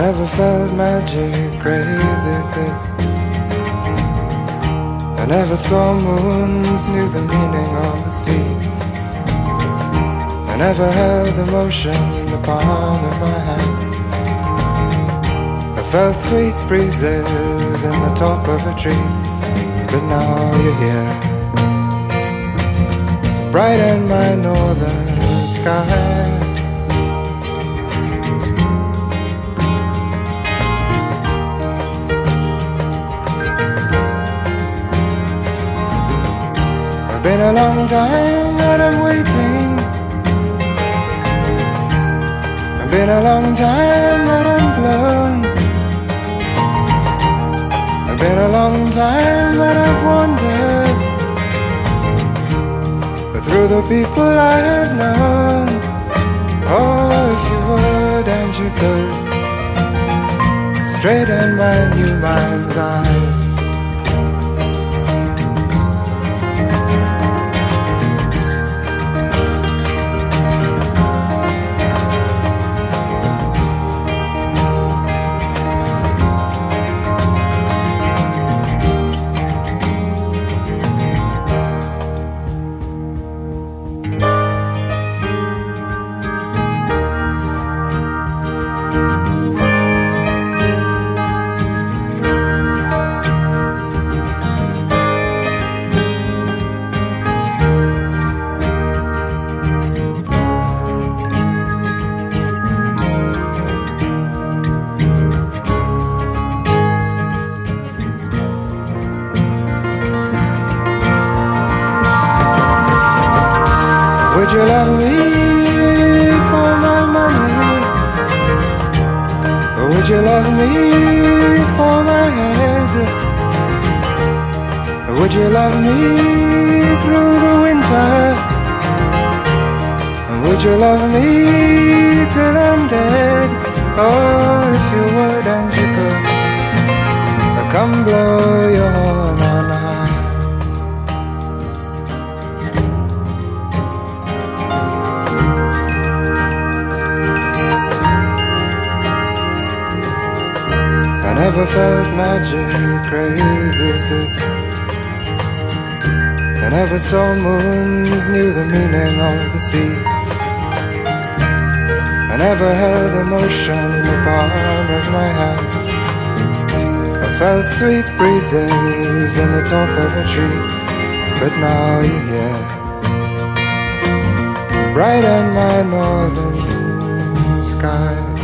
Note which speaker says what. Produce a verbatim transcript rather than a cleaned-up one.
Speaker 1: never felt magic crazy as this. I never saw moons, knew the meaning of the sea. I never held emotion in the palm of my hand. I felt sweet breezes in the top of a tree. But now you're here, bright in my northern sky. It's been a long time that I'm waiting. It's been a long time that I'm blown. It's been a long time that I've wandered, but through the people I have known. Oh, if you would and you could, straighten my new mind's eye. Would you love me for my money? Or would you love me for my head? Or would you love me through the winter? Or would you love me till I'm dead? Oh, if you would and you could, I'll come blow your horn on high. I never felt magic crazy as this. I never saw moons, knew the meaning of the sea. I never held emotion in the palm of my hand. I felt sweet breezes in the top of a tree. But now you're here, bright in my northern sky.